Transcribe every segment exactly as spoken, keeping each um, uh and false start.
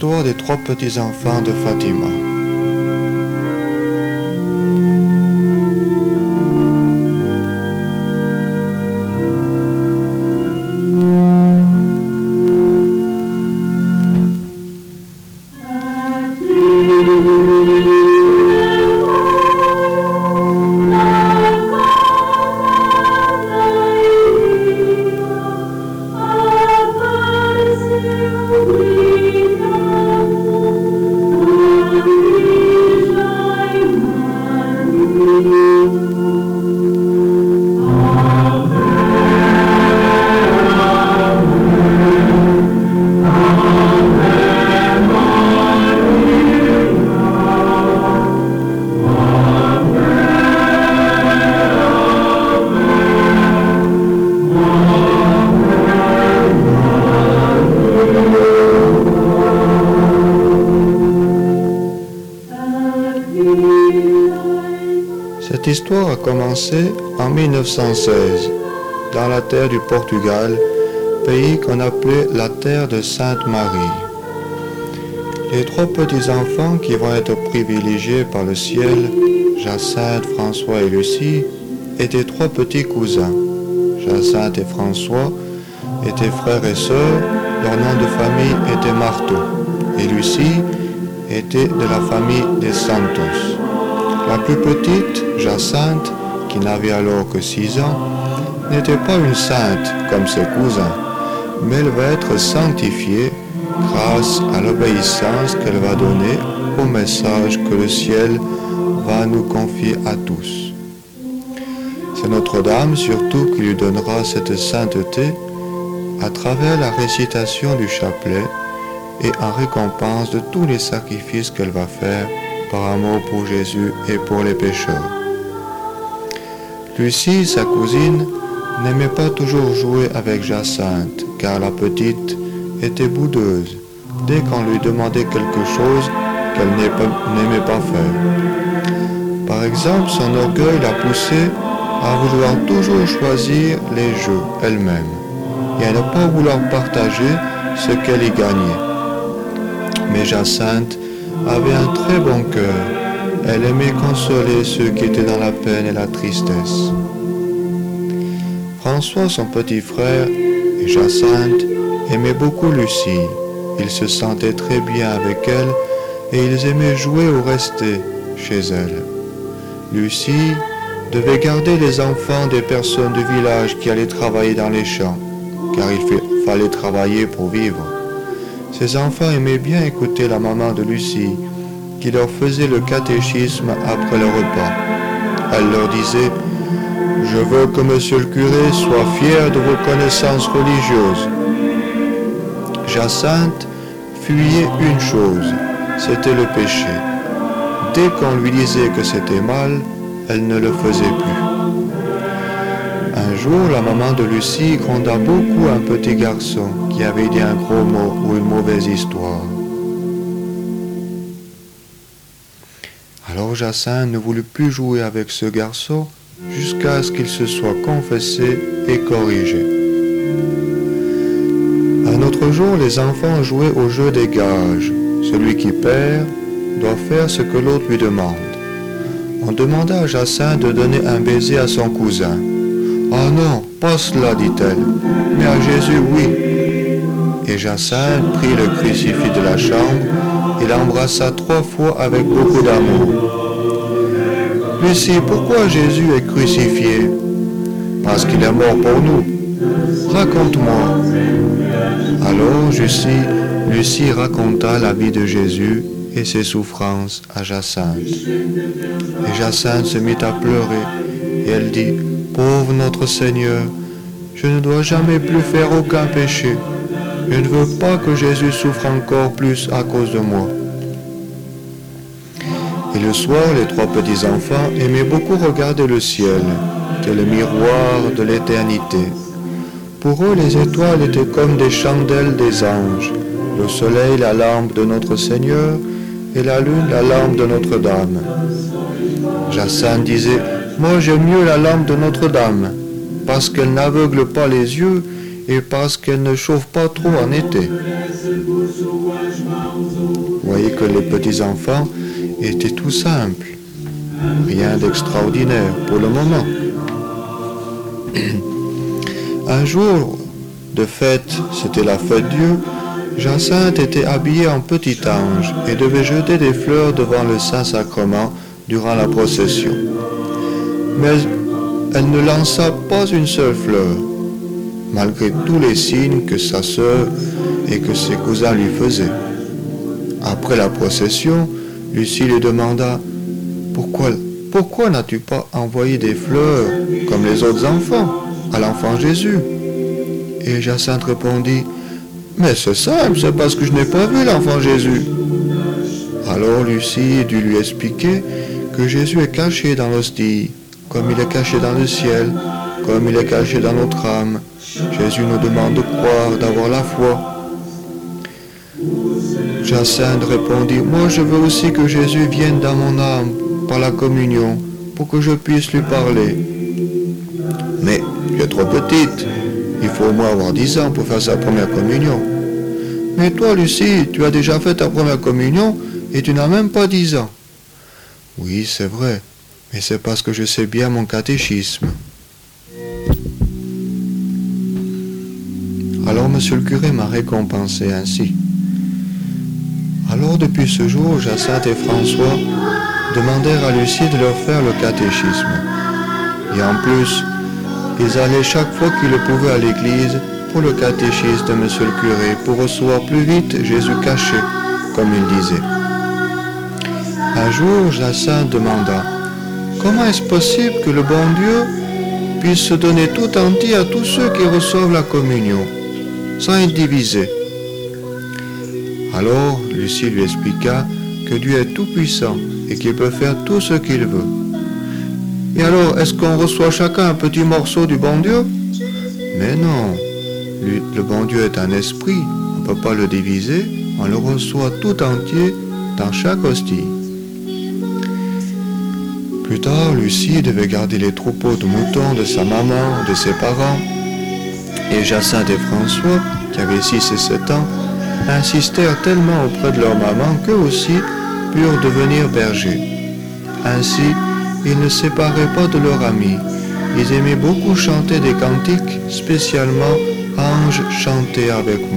l'histoire des trois petits-enfants de Fatima. Cette histoire a commencé en mille neuf cent seize, dans la terre du Portugal, pays qu'on appelait la terre de Sainte-Marie. Les trois petits-enfants qui vont être privilégiés par le ciel, Jacinthe, François et Lucie, étaient trois petits cousins. Jacinthe et François étaient frères et sœurs, leur nom de famille était Marteau, et Lucie était de la famille des Santos. La plus petite, Jacinthe, qui n'avait alors que six ans, n'était pas une sainte comme ses cousins, mais elle va être sanctifiée grâce à l'obéissance qu'elle va donner au message que le ciel va nous confier à tous. C'est Notre-Dame surtout qui lui donnera cette sainteté à travers la récitation du chapelet et en récompense de tous les sacrifices qu'elle va faire par amour pour Jésus et pour les pécheurs. Lucie, sa cousine, n'aimait pas toujours jouer avec Jacinthe, car la petite était boudeuse dès qu'on lui demandait quelque chose qu'elle n'aimait pas faire. Par exemple, son orgueil l'a poussée à vouloir toujours choisir les jeux elle-même et à ne pas vouloir partager ce qu'elle y gagnait. Mais Jacinthe avait un très bon cœur. Elle aimait consoler ceux qui étaient dans la peine et la tristesse. François, son petit frère, et Jacinthe aimaient beaucoup Lucie. Ils se sentaient très bien avec elle et ils aimaient jouer ou rester chez elle. Lucie devait garder les enfants des personnes du village qui allaient travailler dans les champs, car il fallait travailler pour vivre. Ces enfants aimaient bien écouter la maman de Lucie, qui leur faisait le catéchisme après le repas. Elle leur disait « Je veux que monsieur le curé soit fier de vos connaissances religieuses. » Jacinthe fuyait une chose, c'était le péché. Dès qu'on lui disait que c'était mal, elle ne le faisait plus. Un jour, la maman de Lucie gronda beaucoup un petit garçon qui avait dit un gros mot ou une mauvaise histoire. Alors Jacinthe ne voulut plus jouer avec ce garçon jusqu'à ce qu'il se soit confessé et corrigé. Un autre jour, les enfants jouaient au jeu des gages. Celui qui perd doit faire ce que l'autre lui demande. On demanda à Jacinthe de donner un baiser à son cousin. « Ah non, pas cela, dit-elle, mais à Jésus, oui. » Et Jacinthe prit le crucifix de la chambre et l'embrassa trois fois avec beaucoup d'amour. « Lucie, pourquoi Jésus est crucifié ? » ?»« Parce qu'il est mort pour nous. »« Raconte-moi. » Alors Lucie, Lucie raconta la vie de Jésus et ses souffrances à Jacinthe. Et Jacinthe se mit à pleurer et elle dit « Pauvre notre Seigneur, je ne dois jamais plus faire aucun péché. Je ne veux pas que Jésus souffre encore plus à cause de moi. » Et le soir, les trois petits-enfants aimaient beaucoup regarder le ciel, qui est le miroir de l'éternité. Pour eux, les étoiles étaient comme des chandelles des anges, le soleil la lampe de notre Seigneur et la lune la lampe de Notre-Dame. Jacinthe disait « Moi j'aime mieux la lampe de Notre-Dame, parce qu'elle n'aveugle pas les yeux et parce qu'elle ne chauffe pas trop en été. » voyez que les petits-enfants étaient tout simples. Rien d'extraordinaire pour le moment. Un jour de fête, c'était la fête Dieu, Jacinthe était habillée en petit ange et devait jeter des fleurs devant le Saint-Sacrement durant la procession. Mais elle ne lança pas une seule fleur, malgré tous les signes que sa sœur et que ses cousins lui faisaient. Après la procession, Lucie lui demanda « Pourquoi, pourquoi n'as-tu pas envoyé des fleurs comme les autres enfants à l'enfant Jésus ?» Et Jacinthe répondit « Mais c'est simple, c'est parce que je n'ai pas vu l'enfant Jésus. » Alors Lucie dut lui expliquer que Jésus est caché dans l'hostie, comme il est caché dans le ciel, comme il est caché dans notre âme. Jésus nous demande de croire, d'avoir la foi. Jacinthe répondit, « Moi je veux aussi que Jésus vienne dans mon âme par la communion, pour que je puisse lui parler. » « Mais tu es trop petite, il faut au moins avoir dix ans pour faire sa première communion. »« Mais toi Lucie, tu as déjà fait ta première communion et tu n'as même pas dix ans. »« Oui, c'est vrai, mais c'est parce que je sais bien mon catéchisme. » Alors monsieur le curé m'a récompensé ainsi. Alors depuis ce jour, Jacinthe et François demandèrent à Lucie de leur faire le catéchisme. Et en plus, ils allaient chaque fois qu'ils le pouvaient à l'église pour le catéchisme de monsieur le curé, pour recevoir plus vite Jésus caché, comme il disait. Un jour, Jacinthe demanda, « Comment est-ce possible que le bon Dieu puisse se donner tout entier à tous ceux qui reçoivent la communion, sans être divisé ?» Alors, Lucie lui expliqua que Dieu est tout-puissant et qu'il peut faire tout ce qu'il veut. Et alors, est-ce qu'on reçoit chacun un petit morceau du bon Dieu? Mais non, lui, le bon Dieu est un esprit, on ne peut pas le diviser, on le reçoit tout entier dans chaque hostie. Plus tard, Lucie devait garder les troupeaux de moutons de sa maman, de ses parents, et Jacinthe et François, qui avaient six et sept ans, insistèrent tellement auprès de leur maman qu'eux aussi purent devenir bergers. Ainsi, ils ne séparaient pas de leur ami. Ils aimaient beaucoup chanter des cantiques, spécialement « Ange, chantez avec moi ».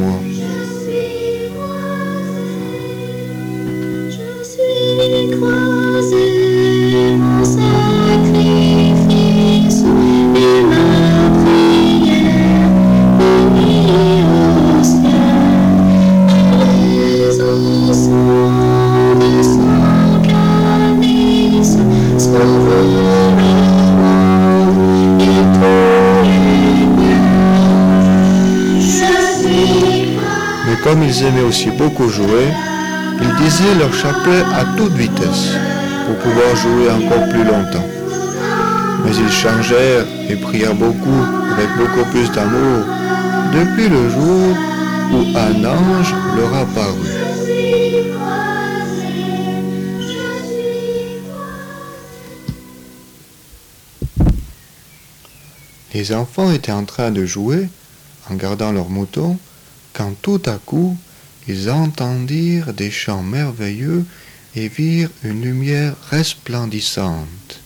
Comme ils aimaient aussi beaucoup jouer, ils disaient leur chapelet à toute vitesse pour pouvoir jouer encore plus longtemps. Mais ils changèrent et prièrent beaucoup, avec beaucoup plus d'amour, depuis le jour où un ange leur apparut. Les enfants étaient en train de jouer en gardant leurs moutons, quand tout à coup, ils entendirent des chants merveilleux et virent une lumière resplendissante.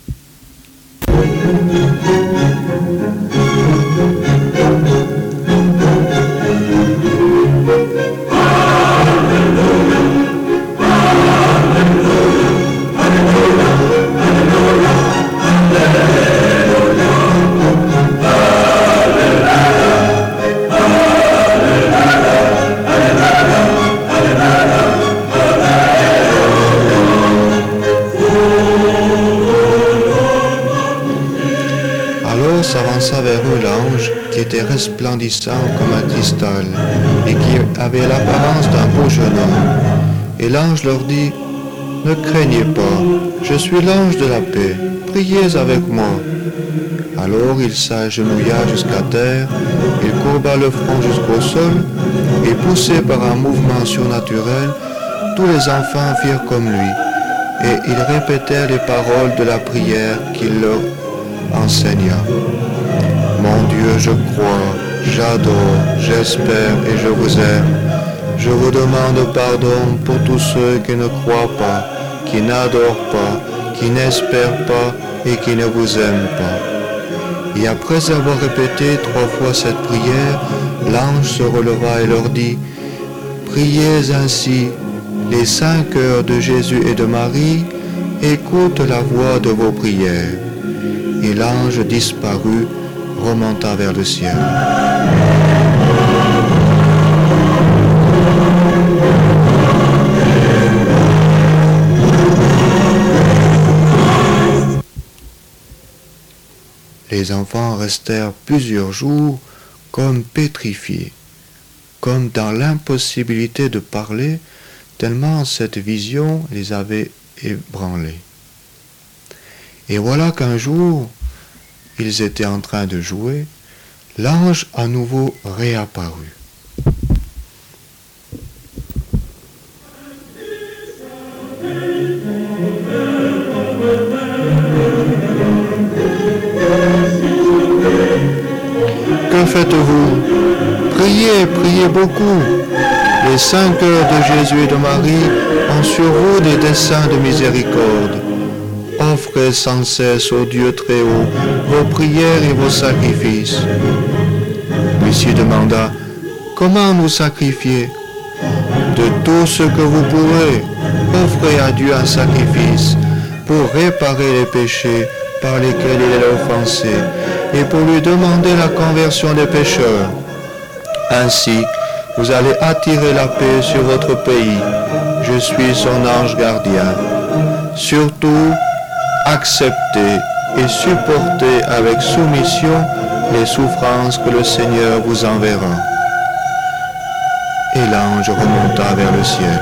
S'avança vers eux l'ange qui était resplendissant comme un cristal et qui avait l'apparence d'un beau jeune homme. Et l'ange leur dit, « Ne craignez pas, je suis l'ange de la paix, priez avec moi. » Alors il s'agenouilla jusqu'à terre, il courba le front jusqu'au sol, et poussé par un mouvement surnaturel, tous les enfants firent comme lui, et ils répétèrent les paroles de la prière qu'il leur enseigna. Mon Dieu, je crois, j'adore, j'espère et je vous aime. Je vous demande pardon pour tous ceux qui ne croient pas, qui n'adorent pas, qui n'espèrent pas et qui ne vous aiment pas. Et après avoir répété trois fois cette prière, l'ange se releva et leur dit, priez ainsi, les saints cœurs de Jésus et de Marie, écoutent la voix de vos prières. Et l'ange disparut, remonta vers le ciel. Les enfants restèrent plusieurs jours comme pétrifiés, comme dans l'impossibilité de parler, tellement cette vision les avait ébranlés. Et voilà qu'un jour, ils étaient en train de jouer, l'ange à nouveau réapparut. Que faites-vous? Priez, priez beaucoup. Les saints cœurs de Jésus et de Marie ont sur vous des desseins de miséricorde. Offrez sans cesse au Dieu très haut vos prières et vos sacrifices. Lucie demanda, comment nous sacrifier? De tout ce que vous pourrez, offrez à Dieu un sacrifice pour réparer les péchés par lesquels il est offensé et pour lui demander la conversion des pécheurs. Ainsi, vous allez attirer la paix sur votre pays. Je suis son ange gardien. Surtout, acceptez et supportez avec soumission les souffrances que le Seigneur vous enverra. Et l'ange remonta vers le ciel.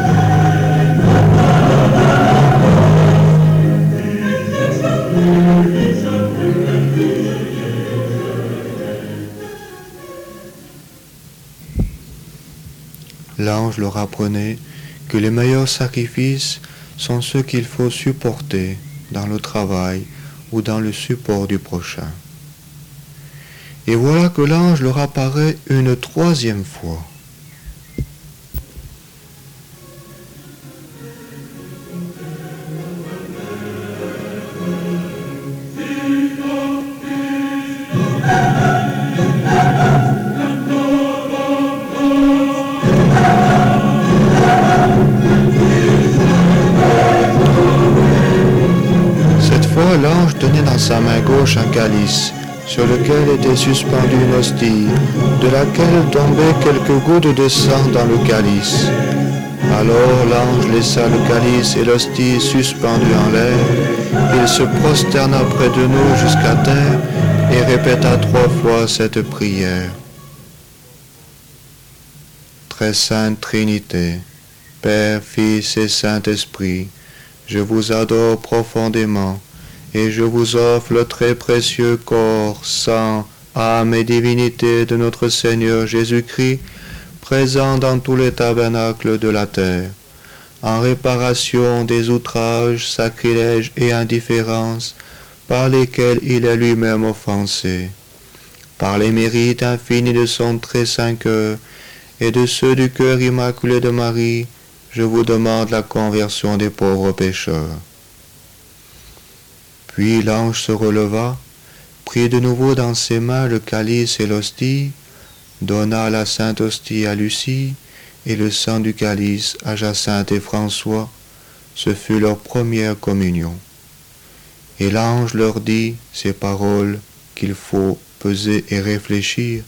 L'ange leur apprenait que les meilleurs sacrifices sont ceux qu'il faut supporter dans le travail ou dans le support du prochain. Et voilà que l'ange leur apparaît une troisième fois. L'ange tenait dans sa main gauche un calice, sur lequel était suspendue une hostie, de laquelle tombaient quelques gouttes de sang dans le calice. Alors l'ange laissa le calice et l'hostie suspendus en l'air. Il se prosterna près de nous jusqu'à terre et répéta trois fois cette prière. Très sainte Trinité, Père, Fils et Saint-Esprit, je vous adore profondément. Et je vous offre le très précieux corps, sang, âme et divinité de notre Seigneur Jésus-Christ, présent dans tous les tabernacles de la terre, en réparation des outrages, sacrilèges et indifférences par lesquels il est lui-même offensé, par les mérites infinis de son très saint cœur et de ceux du cœur immaculé de Marie, je vous demande la conversion des pauvres pécheurs. Puis l'ange se releva, prit de nouveau dans ses mains le calice et l'hostie, donna la sainte hostie à Lucie et le sang du calice à Jacinthe et François. Ce fut leur première communion. Et l'ange leur dit ces paroles qu'il faut peser et réfléchir.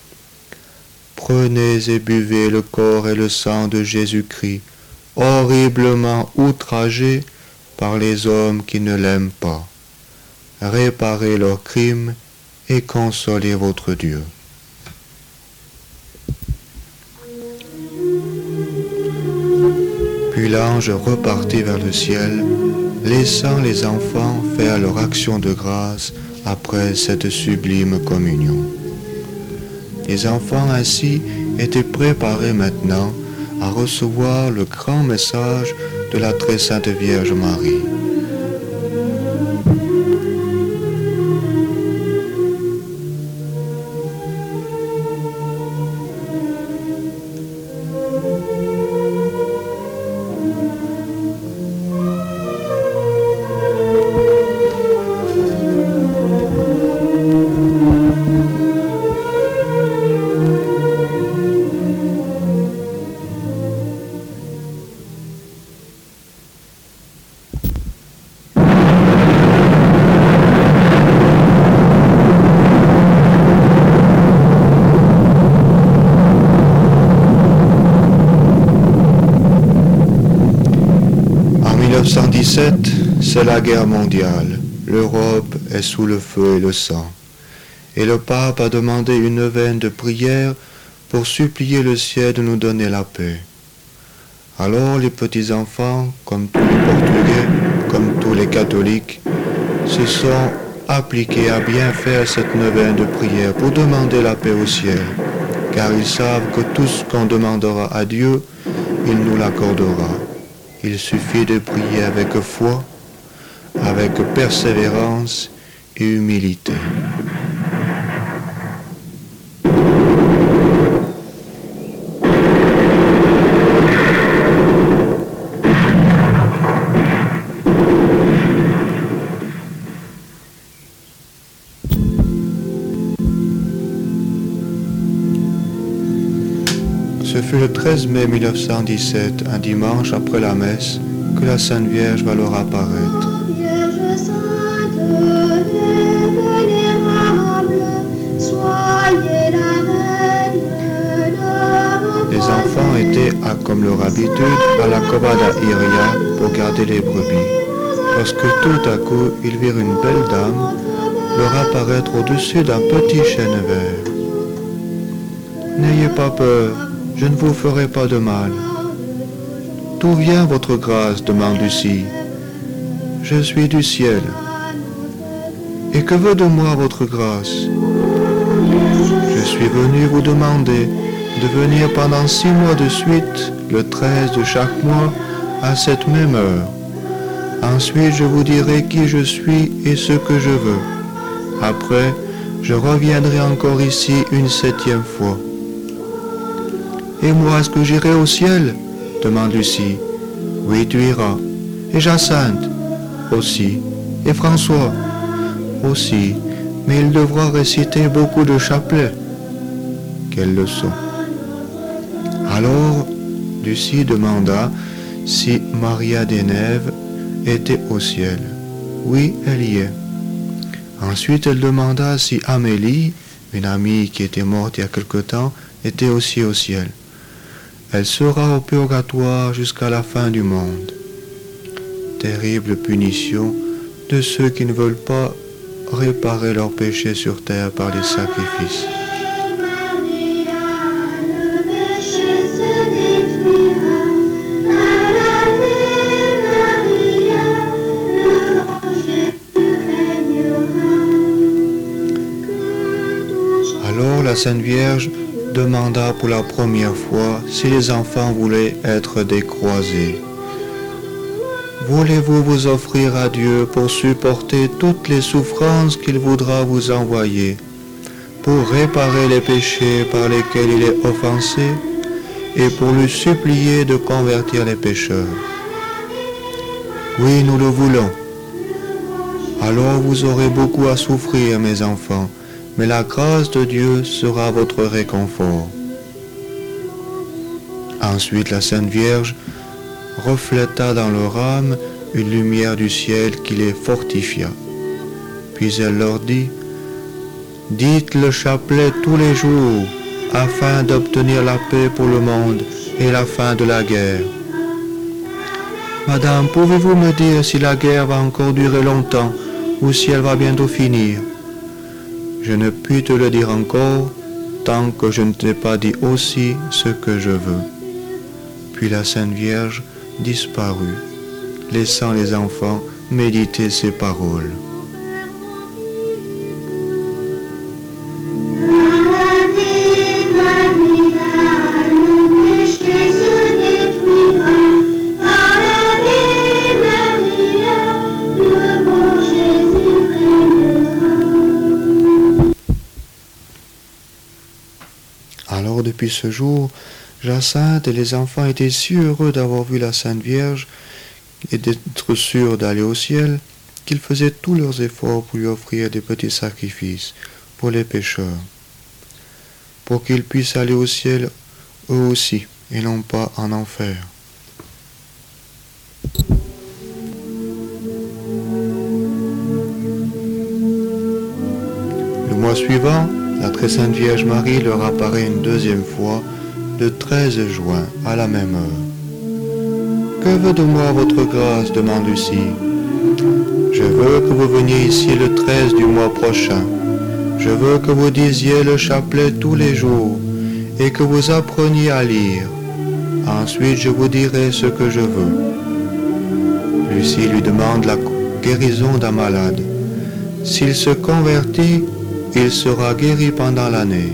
Prenez et buvez le corps et le sang de Jésus-Christ, horriblement outragé par les hommes qui ne l'aiment pas. Réparez leurs crimes et consolez votre Dieu. Puis l'ange repartit vers le ciel, laissant les enfants faire leur action de grâce après cette sublime communion. Les enfants ainsi étaient préparés maintenant à recevoir le grand message de la très sainte Vierge Marie. cent dix-sept, c'est la guerre mondiale. L'Europe est sous le feu et le sang. Et le pape a demandé une neuvaine de prière pour supplier le ciel de nous donner la paix. Alors les petits-enfants, comme tous les Portugais, comme tous les catholiques, se sont appliqués à bien faire cette neuvaine de prière pour demander la paix au ciel, car ils savent que tout ce qu'on demandera à Dieu, il nous l'accordera. Il suffit de prier avec foi, avec persévérance et humilité. Ce fut le treize mai mille neuf cent dix-sept, un dimanche après la messe, que la Sainte Vierge va leur apparaître. Vierge sainte et vénérable, soyez la reine de Les enfants étaient, à, comme leur habitude, à la Covada Iria pour garder les brebis, lorsque tout à coup ils virent une belle dame leur apparaître au-dessus d'un petit chêne vert. « N'ayez pas peur, je ne vous ferai pas de mal. »« D'où vient votre grâce ?» demande Lucie. « Je suis du ciel. »« Et que veut de moi votre grâce ?»« Je suis venu vous demander de venir pendant six mois de suite, le treize de chaque mois, à cette même heure. Ensuite, je vous dirai qui je suis et ce que je veux. Après, je reviendrai encore ici une septième fois. » « Et moi, est-ce que j'irai au ciel ?» demande Lucie. « Oui, tu iras. Et Jacinthe ?»« Aussi. Et François ?»« Aussi. Mais il devra réciter beaucoup de chapelets. » Quelle leçon. Alors, Lucie demanda si Maria des Neives était au ciel. Oui, elle y est. Ensuite, elle demanda si Amélie, une amie qui était morte il y a quelque temps, était aussi au ciel. Elle sera au purgatoire jusqu'à la fin du monde. Terrible punition de ceux qui ne veulent pas réparer leurs péchés sur terre par les sacrifices. Alors la Sainte Vierge demanda pour la première fois si les enfants voulaient être décroisés. « Voulez-vous vous offrir à Dieu pour supporter toutes les souffrances qu'il voudra vous envoyer, pour réparer les péchés par lesquels il est offensé et pour lui supplier de convertir les pécheurs? Oui, nous le voulons. Alors vous aurez beaucoup à souffrir, mes enfants, mais la grâce de Dieu sera votre réconfort. » Ensuite, la Sainte Vierge refléta dans leur âme une lumière du ciel qui les fortifia. Puis elle leur dit, « Dites le chapelet tous les jours, afin d'obtenir la paix pour le monde et la fin de la guerre. » « Madame, pouvez-vous me dire si la guerre va encore durer longtemps ou si elle va bientôt finir ? » « Je ne puis te le dire encore, tant que je ne t'ai pas dit aussi ce que je veux. » Puis la Sainte Vierge disparut, laissant les enfants méditer ces paroles. Alors depuis ce jour, Jacinthe et les enfants étaient si heureux d'avoir vu la Sainte Vierge et d'être sûrs d'aller au ciel qu'ils faisaient tous leurs efforts pour lui offrir des petits sacrifices pour les pécheurs, pour qu'ils puissent aller au ciel eux aussi et non pas en enfer. Le mois suivant, la très sainte Vierge Marie leur apparaît une deuxième fois, le treize juin, à la même heure. « Que veut de moi votre grâce demande Lucie. Je veux que vous veniez ici le treize du mois prochain. Je veux que vous disiez le chapelet tous les jours et que vous appreniez à lire. Ensuite, je vous dirai ce que je veux. Lucie lui demande la guérison d'un malade. S'il se convertit, il sera guéri pendant l'année.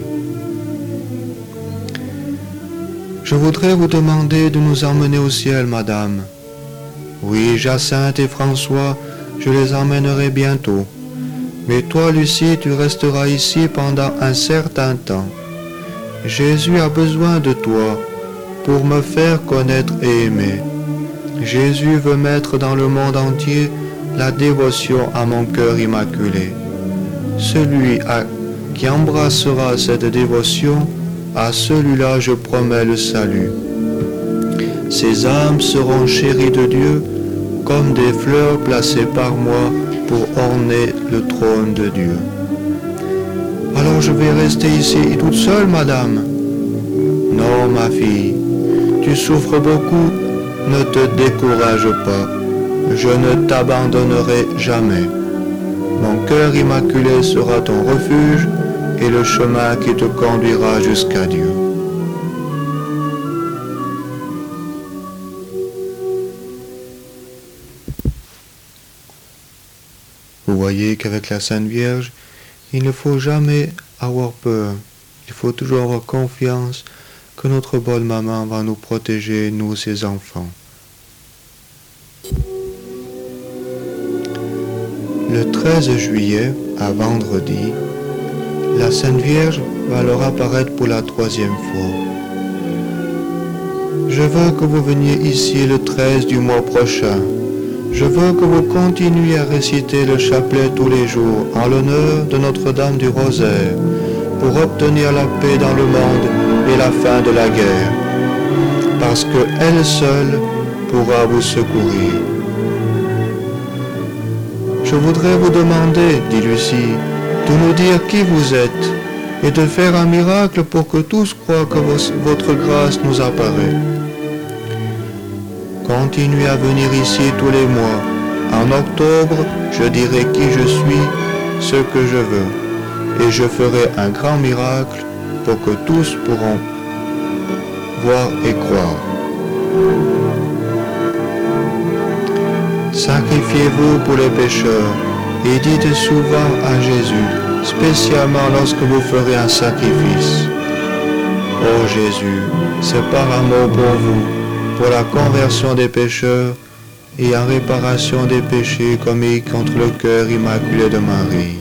Je voudrais vous demander de nous emmener au ciel, madame. Oui, Jacinthe et François, je les emmènerai bientôt. Mais toi, Lucie, tu resteras ici pendant un certain temps. Jésus a besoin de toi pour me faire connaître et aimer. Jésus veut mettre dans le monde entier la dévotion à mon cœur immaculé. Celui à, qui embrassera cette dévotion, à celui-là je promets le salut. Ces âmes seront chéries de Dieu comme des fleurs placées par moi pour orner le trône de Dieu. Alors je vais rester ici toute seule, madame? Non, ma fille, tu souffres beaucoup, ne te décourage pas, je ne t'abandonnerai jamais. Mon cœur immaculé sera ton refuge et le chemin qui te conduira jusqu'à Dieu. Vous voyez qu'avec la Sainte Vierge, il ne faut jamais avoir peur. Il faut toujours avoir confiance que notre bonne maman va nous protéger, nous, ses enfants. Le treize juillet, à vendredi, la Sainte Vierge va leur apparaître pour la troisième fois. Je veux que vous veniez ici le treize du mois prochain. Je veux que vous continuiez à réciter le chapelet tous les jours en l'honneur de Notre-Dame du Rosaire pour obtenir la paix dans le monde et la fin de la guerre, parce qu'elle seule pourra vous secourir. Je voudrais vous demander, dit Lucie, de nous dire qui vous êtes et de faire un miracle pour que tous croient que votre grâce nous apparaît. Continuez à venir ici tous les mois. En octobre, je dirai qui je suis, ce que je veux, et je ferai un grand miracle pour que tous pourront voir et croire. Sacrifiez-vous pour les pécheurs et dites souvent à Jésus, spécialement lorsque vous ferez un sacrifice. Ô Jésus, c'est par amour pour vous, pour la conversion des pécheurs et en réparation des péchés commis contre le cœur immaculé de Marie.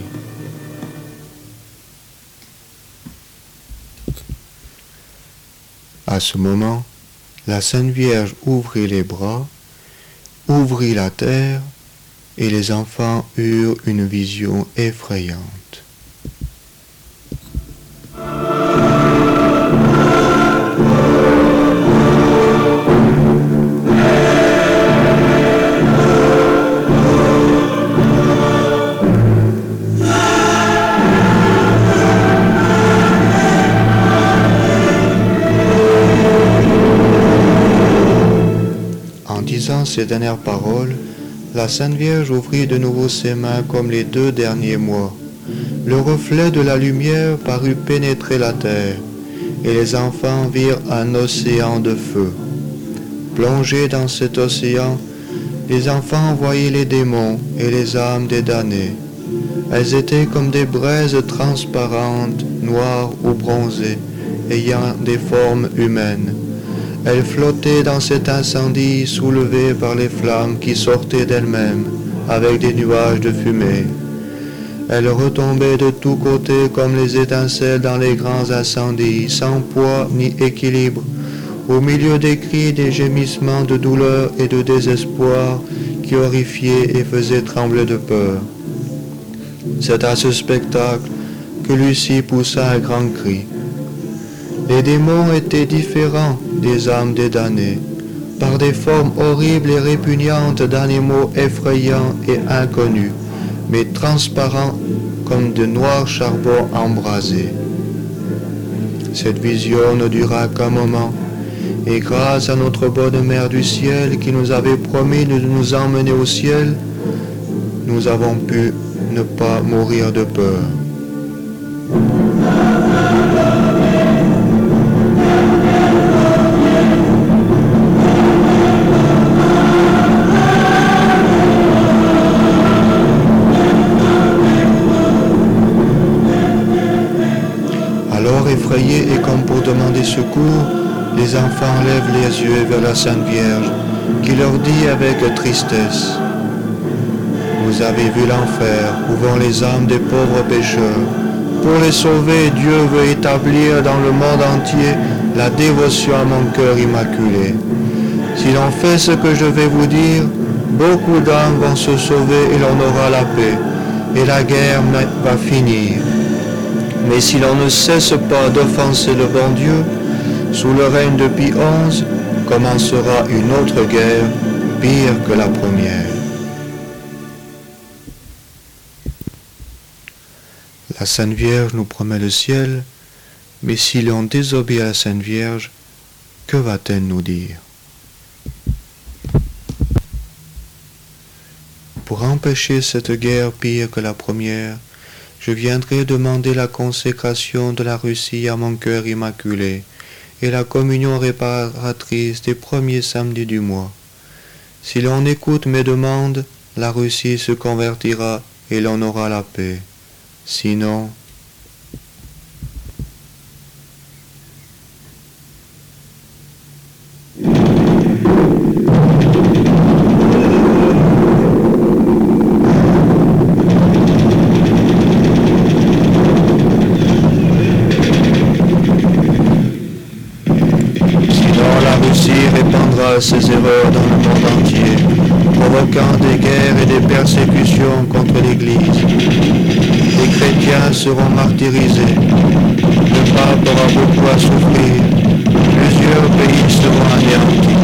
À ce moment, la Sainte Vierge ouvrit les bras, ouvrit la terre, et les enfants eurent une vision effrayante. Disant ces dernières paroles, la Sainte Vierge ouvrit de nouveau ses mains comme les deux derniers mois. Le reflet de la lumière parut pénétrer la terre, et les enfants virent un océan de feu. Plongés dans cet océan, les enfants voyaient les démons et les âmes des damnés. Elles étaient comme des braises transparentes, noires ou bronzées, ayant des formes humaines. Elles flottaient dans cet incendie soulevé par les flammes qui sortaient d'elles-mêmes avec des nuages de fumée. Elles retombaient de tous côtés comme les étincelles dans les grands incendies, sans poids ni équilibre, au milieu des cris, des gémissements de douleur et de désespoir qui horrifiaient et faisaient trembler de peur. C'est à ce spectacle que Lucie poussa un grand cri. Les démons étaient différents des âmes des damnés, par des formes horribles et répugnantes d'animaux effrayants et inconnus, mais transparents comme de noirs charbons embrasés. Cette vision ne dura qu'un moment, et grâce à notre bonne Mère du ciel qui nous avait promis de nous emmener au ciel, nous avons pu ne pas mourir de peur. Alors effrayés et comme pour demander secours, les enfants lèvent les yeux vers la Sainte Vierge, qui leur dit avec tristesse: vous avez vu l'enfer, où vont les âmes des pauvres pécheurs. Pour les sauver, Dieu veut établir dans le monde entier la dévotion à mon cœur immaculé. Si l'on fait ce que je vais vous dire, beaucoup d'âmes vont se sauver et l'on aura la paix, et la guerre va finir. Mais si l'on ne cesse pas d'offenser le bon Dieu, sous le règne de Pie onze, commencera une autre guerre, pire que la première. La Sainte Vierge nous promet le ciel, mais si l'on désobéit à la Sainte Vierge, que va-t-elle nous dire? Pour empêcher cette guerre pire que la première, je viendrai demander la consécration de la Russie à mon cœur immaculé et la communion réparatrice des premiers samedis du mois. Si l'on écoute mes demandes, la Russie se convertira et l'on aura la paix. Sinon, ses erreurs dans le monde entier, provoquant des guerres et des persécutions contre l'Église. Les chrétiens seront martyrisés, le pape aura beaucoup à souffrir, plusieurs pays seront anéantis.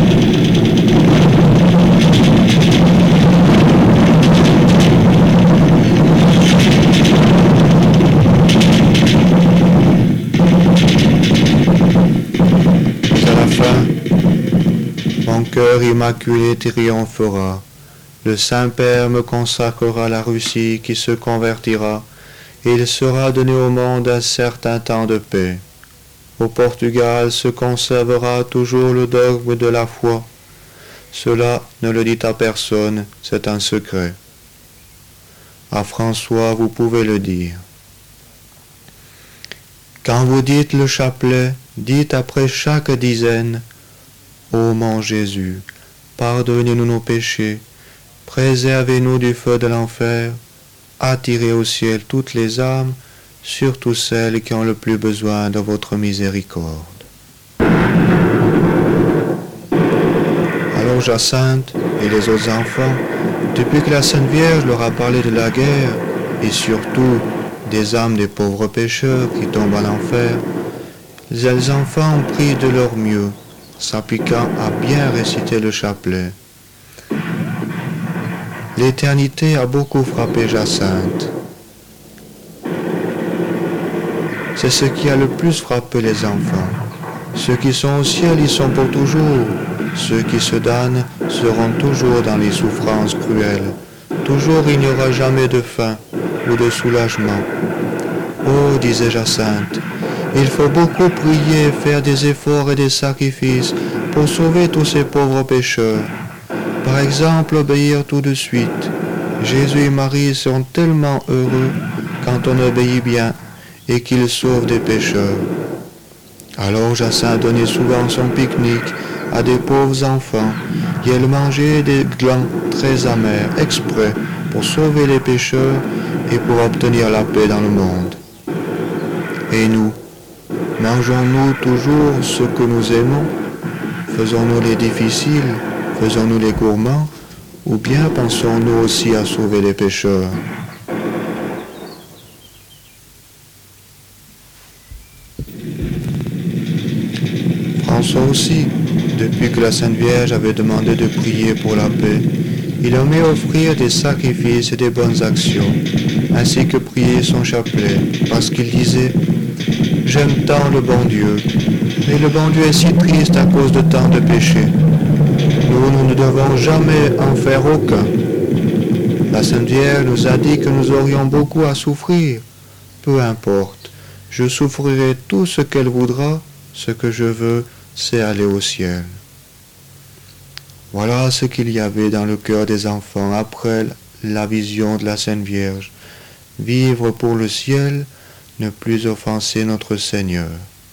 Mon cœur immaculé triomphera. Le Saint-Père me consacrera la Russie qui se convertira, et il sera donné au monde un certain temps de paix. Au Portugal se conservera toujours le dogme de la foi. Cela ne le dit à personne, c'est un secret. À François, vous pouvez le dire. Quand vous dites le chapelet, dites après chaque dizaine: ô mon Jésus, pardonnez-nous nos péchés, préservez-nous du feu de l'enfer, attirez au ciel toutes les âmes, surtout celles qui ont le plus besoin de votre miséricorde. Alors Jacinthe et les autres enfants, depuis que la Sainte Vierge leur a parlé de la guerre, et surtout des âmes des pauvres pécheurs qui tombent en enfer, les enfants ont pris de leur mieux, s'appliquant à bien réciter le chapelet. L'éternité a beaucoup frappé Jacinthe. C'est ce qui a le plus frappé les enfants. Ceux qui sont au ciel y sont pour toujours. Ceux qui se damnent seront toujours dans les souffrances cruelles. Toujours il n'y aura jamais de faim ou de soulagement. Oh, disait Jacinthe, il faut beaucoup prier, faire des efforts et des sacrifices pour sauver tous ces pauvres pécheurs. Par exemple, obéir tout de suite. Jésus et Marie sont tellement heureux quand on obéit bien et qu'ils sauvent des pécheurs. Alors Jacinthe donnait souvent son pique-nique à des pauvres enfants et elle mangeait des glands très amers exprès pour sauver les pécheurs et pour obtenir la paix dans le monde. Et nous, mangeons-nous toujours ce que nous aimons? Faisons-nous les difficiles? Faisons-nous les gourmands? Ou bien pensons-nous aussi à sauver les pécheurs? François aussi, depuis que la Sainte Vierge avait demandé de prier pour la paix, il aimait offrir des sacrifices et des bonnes actions, ainsi que prier son chapelet, parce qu'il disait: j'aime tant le bon Dieu, Et le bon Dieu est si triste à cause de tant de péchés. Nous, nous ne devons jamais en faire aucun. La Sainte Vierge nous a dit que nous aurions beaucoup à souffrir. Peu importe, je souffrirai tout ce qu'elle voudra, ce que je veux, c'est aller au ciel. Voilà ce qu'il y avait dans le cœur des enfants après la vision de la Sainte Vierge. Vivre pour le ciel, ne plus offenser notre Seigneur.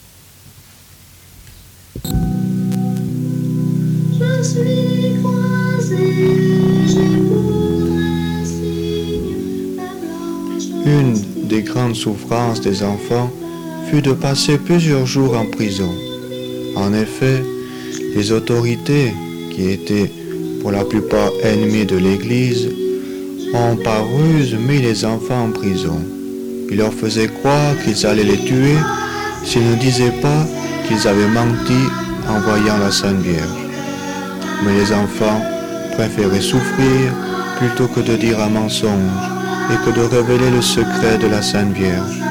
Je suis croisé, j'ai pour un signe la blanche Une des grandes souffrances des enfants fut de passer plusieurs jours en prison. En effet, les autorités, qui étaient pour la plupart ennemis de l'Église, ont par ruse mis les enfants en prison. Ils leur faisaient croire qu'ils allaient les tuer s'ils ne disaient pas qu'ils avaient menti en voyant la Sainte Vierge. Mais les enfants préféraient souffrir plutôt que de dire un mensonge et que de révéler le secret de la Sainte Vierge.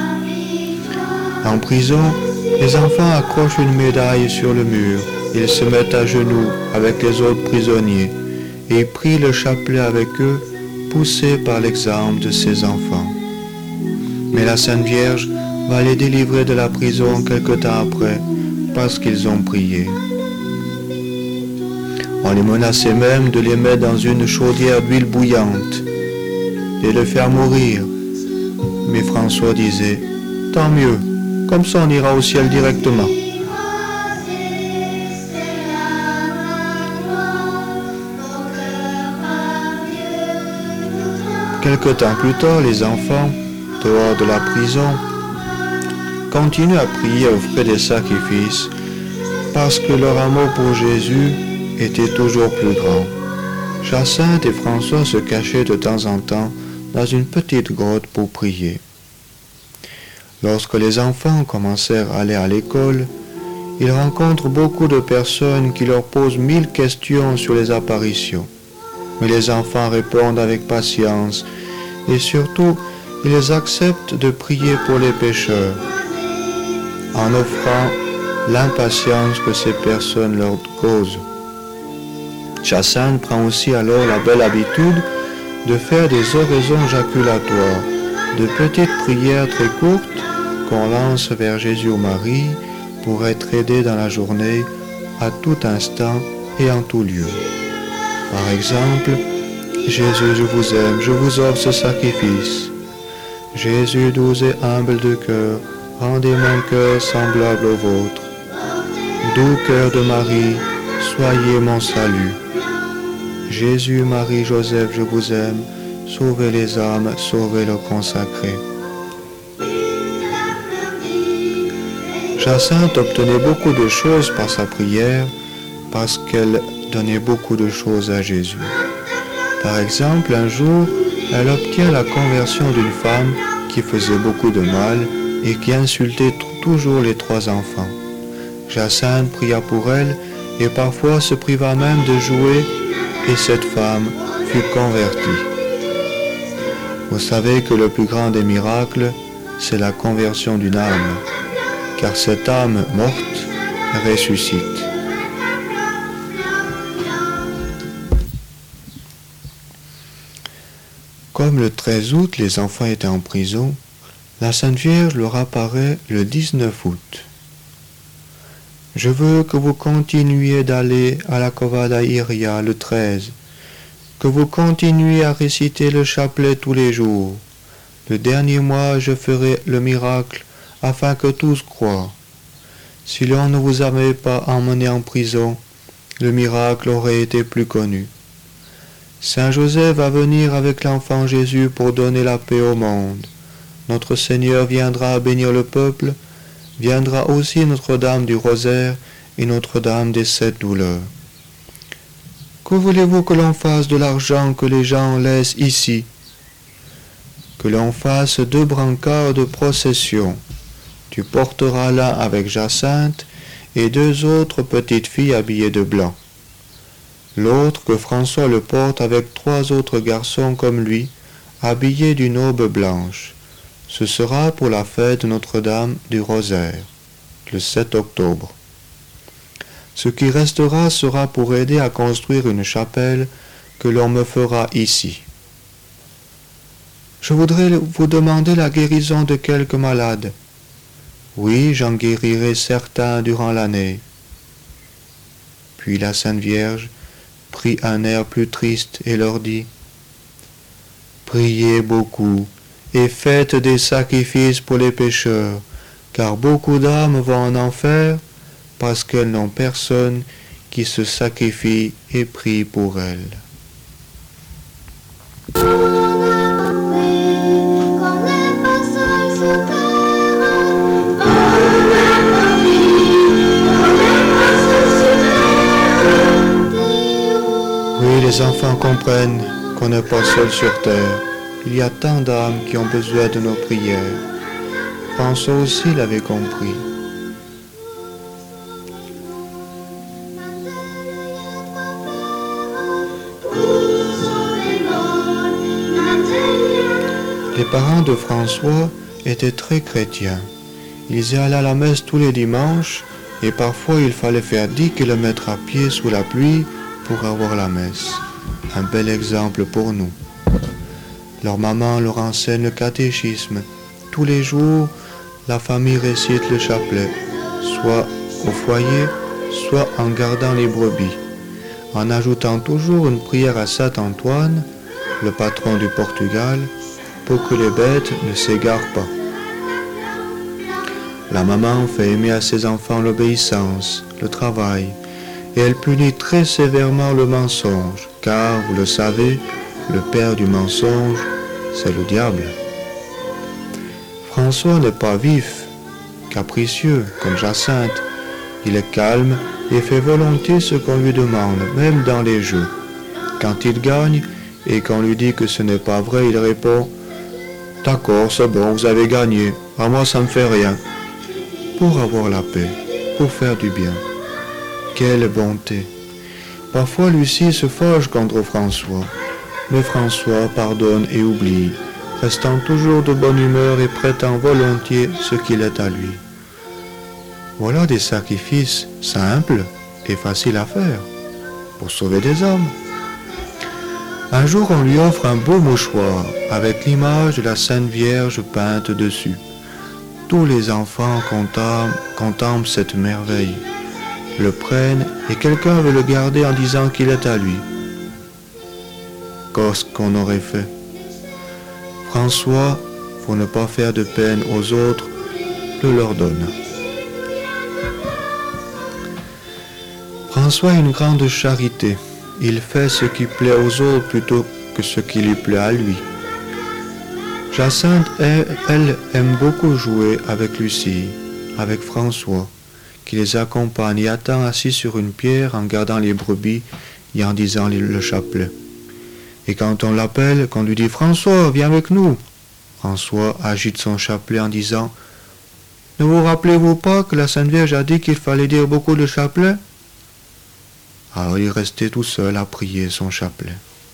En prison, les enfants accrochent une médaille sur le mur. Ils se mettent à genoux avec les autres prisonniers et prient le chapelet avec eux, poussés par l'exemple de ces enfants. Mais la Sainte Vierge va les délivrer de la prison quelque temps après, parce qu'ils ont prié. On les menaçait même de les mettre dans une chaudière d'huile bouillante et de les faire mourir. Mais François disait, « Tant mieux, comme ça on ira au ciel directement. » Quelque temps plus tard, les enfants, dehors de la prison, continuent à prier, offrir des sacrifices, parce que leur amour pour Jésus était toujours plus grand. Jacinthe et François se cachaient de temps en temps dans une petite grotte pour prier. Lorsque les enfants commencèrent à aller à l'école, ils rencontrent beaucoup de personnes qui leur posent mille questions sur les apparitions. Mais les enfants répondent avec patience et surtout, ils acceptent de prier pour les pécheurs en offrant l'impatience que ces personnes leur causent. Jacinthe prend aussi alors la belle habitude de faire des oraisons jaculatoires, de petites prières très courtes qu'on lance vers Jésus ou Marie pour être aidé dans la journée à tout instant et en tout lieu. Par exemple, Jésus, je vous aime, je vous offre ce sacrifice. Jésus, doux et humble de cœur, rendez mon cœur semblable au vôtre. Doux cœur de Marie, soyez mon salut. Jésus, Marie, Joseph, je vous aime, sauvez les âmes, sauvez le consacré. Jacinthe obtenait beaucoup de choses par sa prière, parce qu'elle donnait beaucoup de choses à Jésus. Par exemple, un jour, elle obtient la conversion d'une femme qui faisait beaucoup de mal et qui insultait t- toujours les trois enfants. Jacinthe pria pour elle et parfois se priva même de jouer et cette femme fut convertie. Vous savez que le plus grand des miracles, c'est la conversion d'une âme, car cette âme morte ressuscite. Comme le treize août, les enfants étaient en prison, la Sainte Vierge leur apparaît le dix-neuf août. Je veux que vous continuiez d'aller à la Covada Iria le treize, que vous continuiez à réciter le chapelet tous les jours. Le dernier mois, je ferai le miracle afin que tous croient. Si l'on ne vous avait pas emmené en prison, le miracle aurait été plus connu. Saint Joseph va venir avec l'enfant Jésus pour donner la paix au monde. Notre Seigneur viendra bénir le peuple, viendra aussi Notre-Dame du Rosaire et Notre-Dame des Sept Douleurs. Que voulez-vous que l'on fasse de l'argent que les gens laissent ici? Que l'on fasse deux brancards de procession. Tu porteras l'un avec Jacinthe et deux autres petites filles habillées de blanc. L'autre que François le porte avec trois autres garçons comme lui, habillés d'une aube blanche. Ce sera pour la fête de Notre-Dame du Rosaire. le sept octobre. Ce qui restera sera pour aider à construire une chapelle que l'on me fera ici. Je voudrais vous demander la guérison de quelques malades. Oui, j'en guérirai certains durant l'année. Puis la Sainte Vierge prit un air plus triste et leur dit, « Priez beaucoup et faites des sacrifices pour les pécheurs, car beaucoup d'âmes vont en enfer parce qu'elles n'ont personne qui se sacrifie et prie pour elles. » Oui, les enfants comprennent qu'on n'est pas seul sur terre. Il y a tant d'âmes qui ont besoin de nos prières. François aussi l'avait compris. Les parents de François étaient très chrétiens. Ils y allaient à la messe tous les dimanches et parfois il fallait faire dix kilomètres à pied sous la pluie pour avoir la messe. Un bel exemple pour nous. Leur maman leur enseigne le catéchisme. Tous les jours, la famille récite le chapelet, soit au foyer, soit en gardant les brebis, en ajoutant toujours une prière à Saint Antoine, le patron du Portugal, pour que les bêtes ne s'égarent pas. La maman fait aimer à ses enfants l'obéissance, le travail, et elle punit très sévèrement le mensonge, car, vous le savez, le père du mensonge, c'est le diable. François n'est pas vif, capricieux, comme Jacinthe. Il est calme et fait volontiers ce qu'on lui demande, même dans les jeux. Quand il gagne et qu'on lui dit que ce n'est pas vrai, il répond « D'accord, c'est bon, vous avez gagné, à moi ça ne me fait rien. » Pour avoir la paix, pour faire du bien. Quelle bonté! Parfois Lucie se fâche contre François, mais François pardonne et oublie, restant toujours de bonne humeur et prêtant volontiers ce qu'il est à lui. Voilà des sacrifices simples et faciles à faire pour sauver des âmes. Un jour, on lui offre un beau mouchoir avec l'image de la Sainte Vierge peinte dessus. Tous les enfants contemplent, contemplent cette merveille, le prennent et quelqu'un veut le garder en disant qu'il est à lui. Qu'est-ce qu'on aurait fait? François, pour ne pas faire de peine aux autres, le leur donne. François a une grande charité. Il fait ce qui plaît aux autres plutôt que ce qui lui plaît à lui. Jacinthe, elle, elle aime beaucoup jouer avec Lucie, avec François, qui les accompagne et attend assis sur une pierre en gardant les brebis et en disant le chapelet. Et quand on l'appelle, qu'on lui dit « François, viens avec nous », François agite son chapelet en disant « Ne vous rappelez-vous pas que la Sainte Vierge a dit qu'il fallait dire beaucoup de chapelets ?» Alors il restait tout seul à prier son chapelet.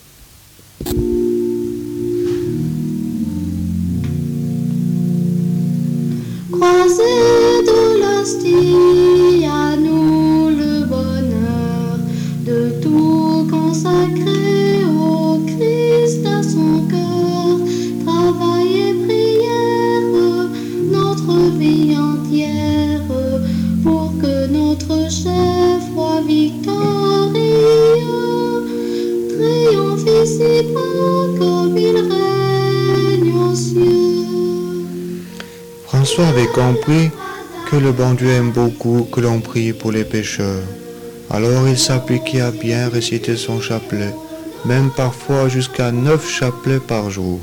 Croisez de l'hostie à nous le bonheur de tout consacrer au Christ à son cœur, travail et prière, notre vie entière, pour que notre chef roi victorieux triomphe ici-bas comme il règne aux cieux. François avait compris que le bon Dieu aime beaucoup que l'on prie pour les pécheurs. Alors il s'appliquait à bien réciter son chapelet, même parfois jusqu'à neuf chapelets par jour.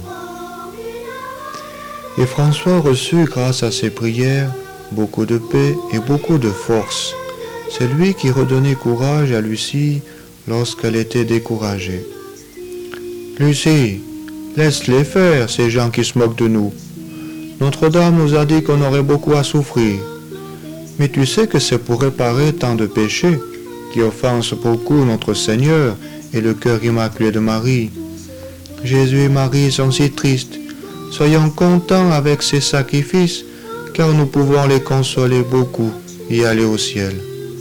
Et François reçut, grâce à ses prières, beaucoup de paix et beaucoup de force. C'est lui qui redonnait courage à Lucie lorsqu'elle était découragée. « Lucie, laisse-les faire, ces gens qui se moquent de nous. Notre-Dame nous a dit qu'on aurait beaucoup à souffrir. Mais tu sais que c'est pour réparer tant de péchés qui offensent beaucoup notre Seigneur et le cœur immaculé de Marie. Jésus et Marie sont si tristes. Soyons contents avec ces sacrifices, car nous pouvons les consoler beaucoup et aller au ciel.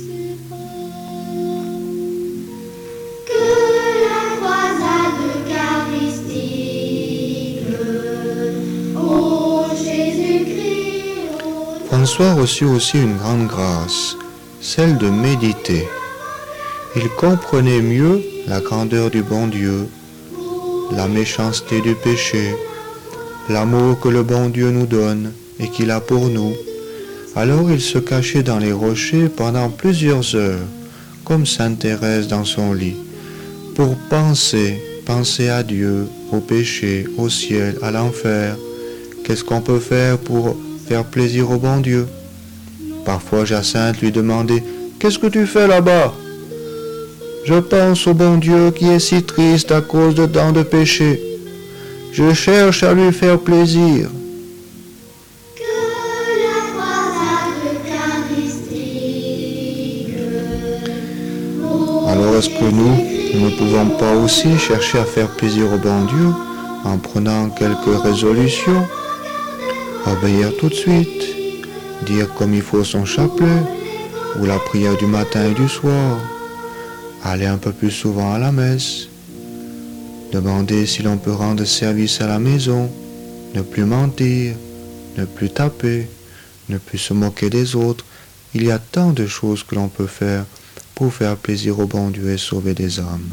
François reçut aussi une grande grâce, celle de méditer. Il comprenait mieux la grandeur du bon Dieu, la méchanceté du péché, l'amour que le bon Dieu nous donne et qu'il a pour nous. Alors il se cachait dans les rochers pendant plusieurs heures, comme sainte Thérèse dans son lit, pour penser, penser à Dieu, au péché, au ciel, à l'enfer. Qu'est-ce qu'on peut faire pour faire plaisir au bon Dieu? Parfois Jacinthe lui demandait « Qu'est-ce que tu fais là-bas ?»« Je pense au bon Dieu qui est si triste à cause de tant de péchés. Je cherche à lui faire plaisir. » Alors est-ce que nous, nous ne pouvons pas aussi chercher à faire plaisir au bon Dieu en prenant quelques résolutions? Obéir tout de suite, dire comme il faut son chapelet, ou la prière du matin et du soir, aller un peu plus souvent à la messe, demander si l'on peut rendre service à la maison, ne plus mentir, ne plus taper, ne plus se moquer des autres. Il y a tant de choses que l'on peut faire pour faire plaisir au bon Dieu et sauver des âmes.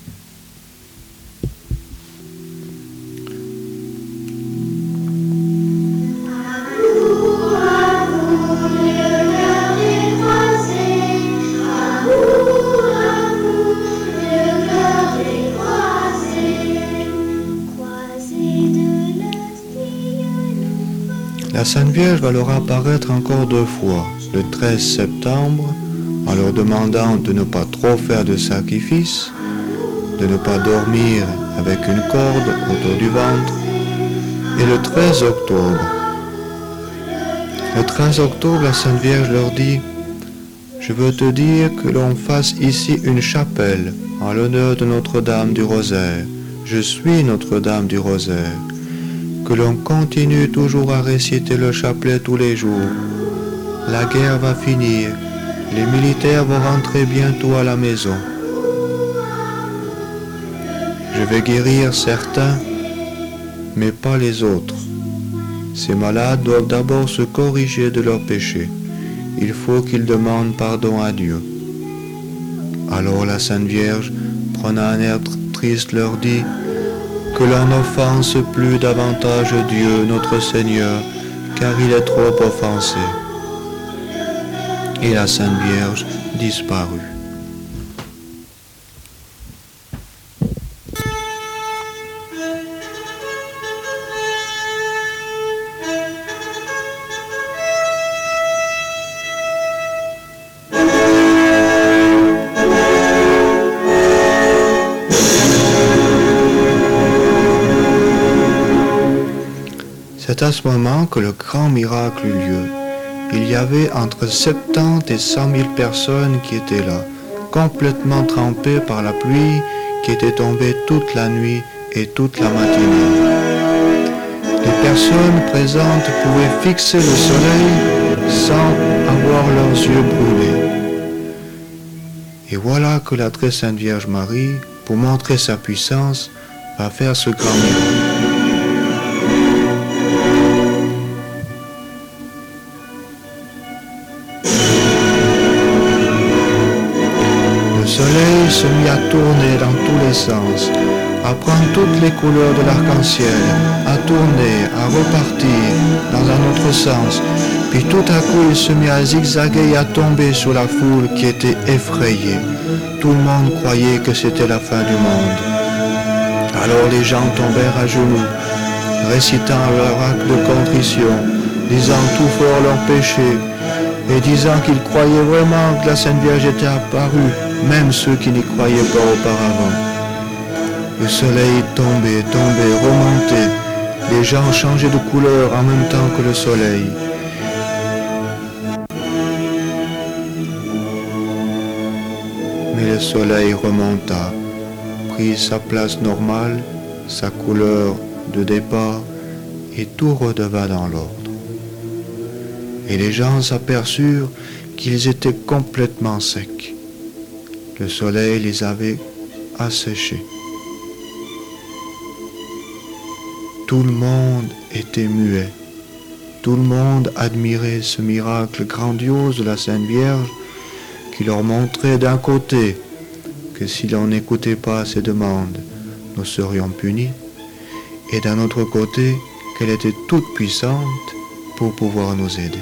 La Sainte Vierge va leur apparaître encore deux fois, le treize septembre, en leur demandant de ne pas trop faire de sacrifices, de ne pas dormir avec une corde autour du ventre, et le treize octobre. Le treize octobre, la Sainte Vierge leur dit « Je veux te dire que l'on fasse ici une chapelle en l'honneur de Notre-Dame du Rosaire. Je suis Notre-Dame du Rosaire. Que l'on continue toujours à réciter le chapelet tous les jours. La guerre va finir. Les militaires vont rentrer bientôt à la maison. Je vais guérir certains, mais pas les autres. Ces malades doivent d'abord se corriger de leurs péchés. Il faut qu'ils demandent pardon à Dieu. » Alors la Sainte Vierge, prenant un air triste, leur dit « Que l'on n'offense plus davantage Dieu, notre Seigneur, car il est trop offensé. » Et la Sainte Vierge disparut. C'est à ce moment que le grand miracle eut lieu. Il y avait entre soixante-dix et cent mille personnes qui étaient là, complètement trempées par la pluie qui était tombée toute la nuit et toute la matinée. Les personnes présentes pouvaient fixer le soleil sans avoir leurs yeux brûlés. Et voilà que la très sainte Vierge Marie, pour montrer sa puissance, va faire ce grand miracle. Le soleil se mit à tourner dans tous les sens, à prendre toutes les couleurs de l'arc-en-ciel, à tourner, à repartir dans un autre sens. Puis tout à coup il se mit à zigzaguer et à tomber sur la foule qui était effrayée. Tout le monde croyait que c'était la fin du monde. Alors les gens tombèrent à genoux, récitant leur acte de contrition, disant tout fort leurs péchés, et disant qu'ils croyaient vraiment que la Sainte Vierge était apparue, même ceux qui n'y croyaient pas auparavant. Le soleil tombait, tombait, remontait. Les gens changeaient de couleur en même temps que le soleil. Mais le soleil remonta, prit sa place normale, sa couleur de départ, et tout redevint dans l'ordre. et les gens s'aperçurent qu'ils étaient complètement secs. Le soleil les avait asséchés. Tout le monde était muet. Tout le monde admirait ce miracle grandiose de la Sainte Vierge qui leur montrait d'un côté que si l'on n'écoutait pas ses demandes, nous serions punis, et d'un autre côté qu'elle était toute puissante pour pouvoir nous aider.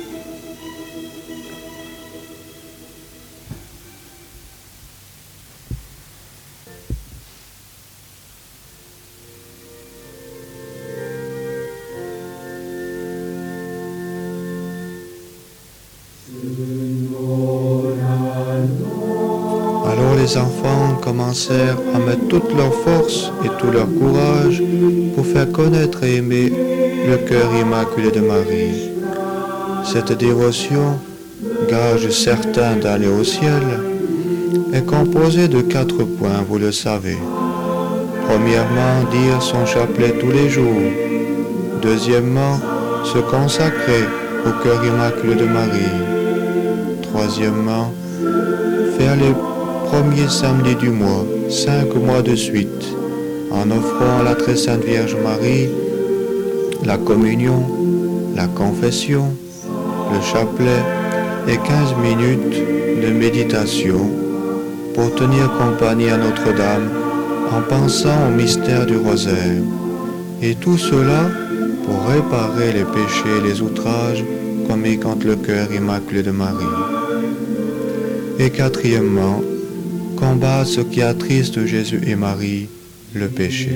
Alors les enfants commencèrent à mettre toute leur force et tout leur courage pour faire connaître et aimer le cœur immaculé de Marie. Cette dévotion, gage certain d'aller au ciel, est composée de quatre points, vous le savez. Premièrement, dire son chapelet tous les jours. Deuxièmement, se consacrer au cœur immaculé de Marie. Troisièmement, faire les premiers samedis du mois, cinq mois de suite, en offrant à la très sainte Vierge Marie la communion, la confession, le chapelet et quinze minutes de méditation pour tenir compagnie à Notre-Dame en pensant au mystère du rosaire. Et tout cela pour réparer les péchés et les outrages commis contre le cœur immaculé de Marie. Et quatrièmement, combattre ce qui attriste Jésus et Marie, le péché.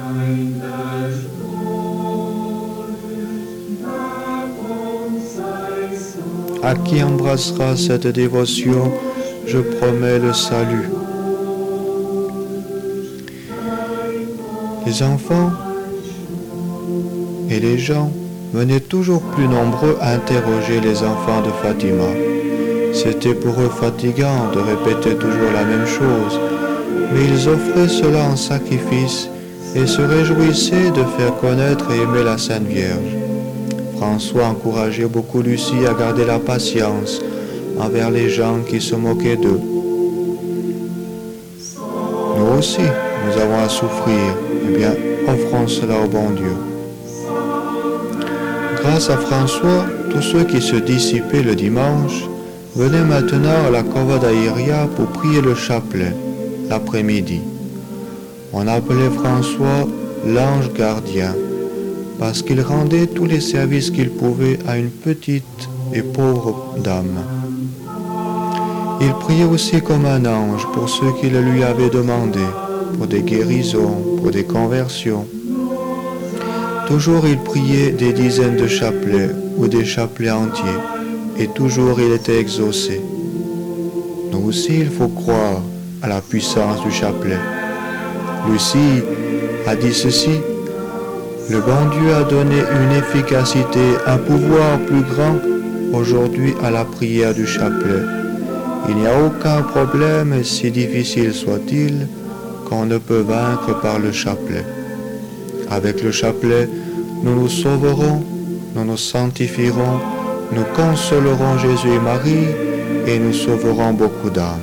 À qui embrassera cette dévotion, je promets le salut. Les enfants et les gens venaient toujours plus nombreux à interroger les enfants de Fatima. C'était pour eux fatigant de répéter toujours la même chose, mais ils offraient cela en sacrifice et se réjouissaient de faire connaître et aimer la Sainte Vierge. François encourageait beaucoup Lucie à garder la patience envers les gens qui se moquaient d'eux. Nous aussi, nous avons à souffrir, eh bien, offrons cela au bon Dieu. Grâce à François, tous ceux qui se dissipaient le dimanche venaient maintenant à la Cova Iria pour prier le chapelet, l'après-midi. On appelait François l'ange gardien, parce qu'il rendait tous les services qu'il pouvait à une petite et pauvre dame. Il priait aussi comme un ange pour ceux qui le lui avaient demandé, pour des guérisons, pour des conversions. Toujours il priait des dizaines de chapelets ou des chapelets entiers, et toujours il était exaucé. Nous aussi, il faut croire à la puissance du chapelet. Lucie a dit ceci: le bon Dieu a donné une efficacité, un pouvoir plus grand aujourd'hui à la prière du chapelet. Il n'y a aucun problème, si difficile soit-il, qu'on ne peut vaincre par le chapelet. Avec le chapelet, nous nous sauverons, nous nous sanctifierons, nous consolerons Jésus et Marie et nous sauverons beaucoup d'âmes.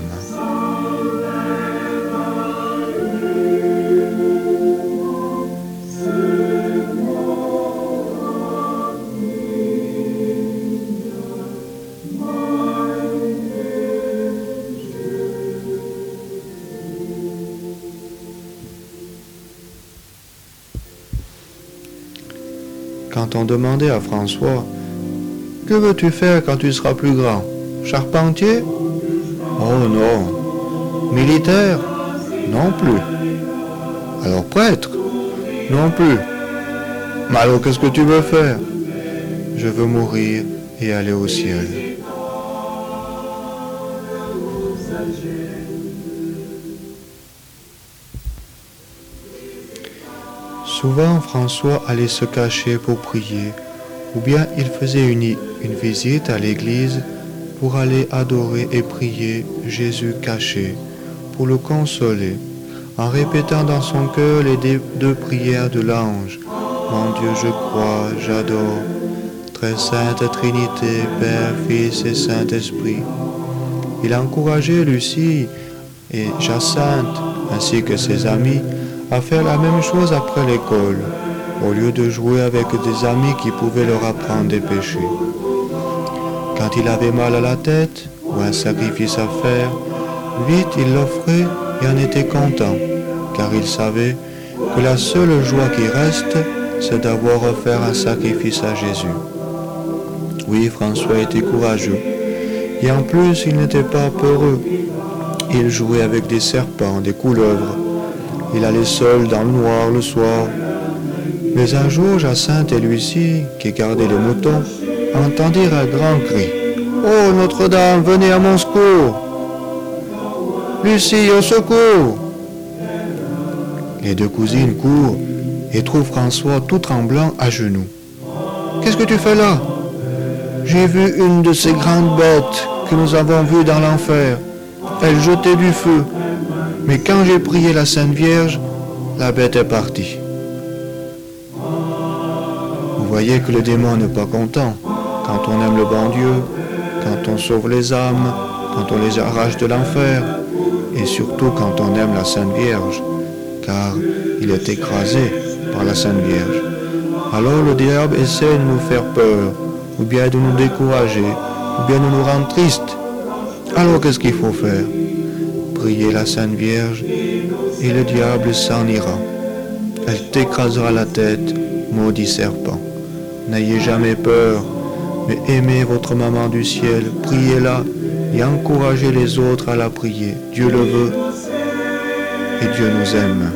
Quand on demandait à François « Que veux-tu faire quand tu seras plus grand? Charpentier? Oh non. Militaire? Non plus. Alors prêtre? Non plus. Mais alors qu'est-ce que tu veux faire? Je veux mourir et aller au ciel. » Souvent, François allait se cacher pour prier, ou bien il faisait une, une visite à l'église pour aller adorer et prier Jésus caché, pour le consoler, en répétant dans son cœur les deux prières de l'ange. Mon Dieu, je crois, j'adore. très sainte Trinité, Père, Fils et Saint-Esprit. Il a encouragé Lucie et Jacinthe, ainsi que ses amis, à faire la même chose après l'école, au lieu de jouer avec des amis qui pouvaient leur apprendre des péchés. Quand il avait mal à la tête ou un sacrifice à faire, vite il l'offrait et en était content, car il savait que la seule joie qui reste, c'est d'avoir offert un sacrifice à Jésus. Oui, François était courageux, et en plus il n'était pas peureux. Il jouait avec des serpents, des couleuvres. Il allait seul dans le noir le soir. Mais un jour, Jacinthe et Lucie, qui gardaient les moutons, entendirent un grand cri. « Oh, Notre-Dame, venez à mon secours! Lucie, au secours !» Les deux cousines courent et trouvent François tout tremblant à genoux. « Qu'est-ce que tu fais là? J'ai vu une de ces grandes bêtes que nous avons vues dans l'enfer. Elle jetait du feu. Mais quand j'ai prié la Sainte Vierge, la bête est partie. » Vous voyez que le démon n'est pas content quand on aime le bon Dieu, quand on sauve les âmes, quand on les arrache de l'enfer, et surtout quand on aime la Sainte Vierge, car il est écrasé par la Sainte Vierge. Alors le diable essaie de nous faire peur, ou bien de nous décourager, ou bien de nous rendre tristes. Alors qu'est-ce qu'il faut faire? Prier la Sainte Vierge, et le diable s'en ira. Elle t'écrasera la tête, maudit serpent. N'ayez jamais peur, mais aimez votre maman du ciel, priez-la et encouragez les autres à la prier. Dieu le veut et Dieu nous aime.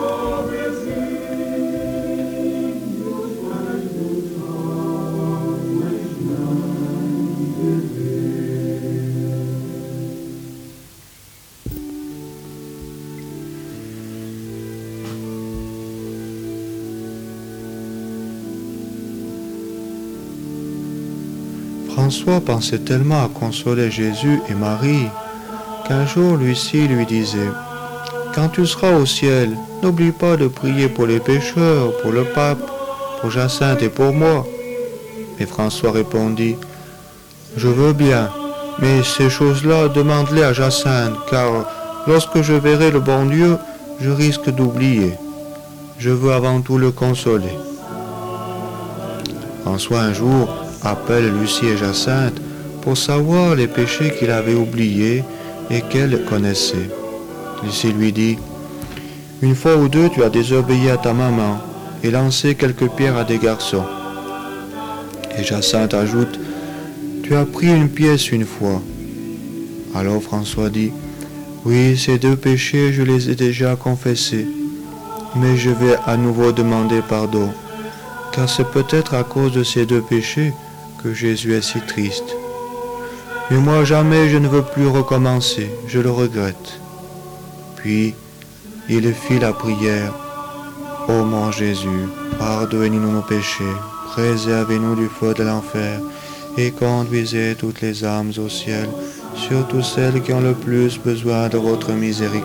François pensait tellement à consoler Jésus et Marie qu'un jour Lucie lui disait « Quand tu seras au ciel, n'oublie pas de prier pour les pécheurs, pour le pape, pour Jacinthe et pour moi. » Et François répondit « Je veux bien, mais ces choses-là, demande-les à Jacinthe, car lorsque je verrai le bon Dieu, je risque d'oublier. Je veux avant tout le consoler. » François un jour appelle Lucie et Jacinthe pour savoir les péchés qu'il avait oubliés et qu'elle connaissait. Lucie lui dit « Une fois ou deux, tu as désobéi à ta maman et lancé quelques pierres à des garçons. » Et Jacinthe ajoute « Tu as pris une pièce une fois. » Alors François dit « Oui, ces deux péchés, je les ai déjà confessés, mais je vais à nouveau demander pardon, car c'est peut-être à cause de ces deux péchés que Jésus est si triste. Mais moi jamais je ne veux plus recommencer, je le regrette. » Puis il fit la prière. « Ô mon Jésus, pardonnez-nous nos péchés, préservez-nous du feu de l'enfer, et conduisez toutes les âmes au ciel, surtout celles qui ont le plus besoin de votre miséricorde. »